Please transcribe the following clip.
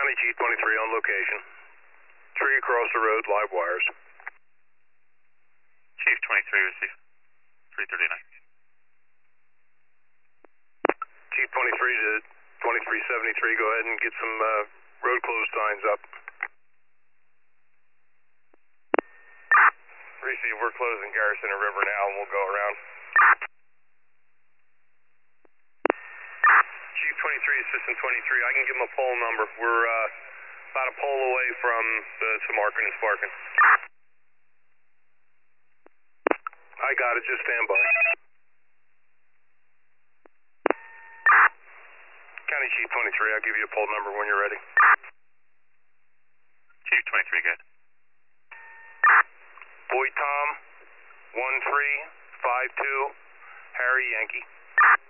County Chief 23 on location. Tree across the road, live wires. Chief 23, receive 339. Chief 23 to 2373, go ahead and get some road closed signs up. Receive, we're closing Garrison and River now, and we'll go around. Chief 23, Assistant 23, I can give him a pole number. We're about a pole away from the Samarkand and Sparkin. I got it, just stand by. County Chief 23, I'll give you a pole number when you're ready. Chief 23, good. Boy Tom, 1352, Harry Yankee.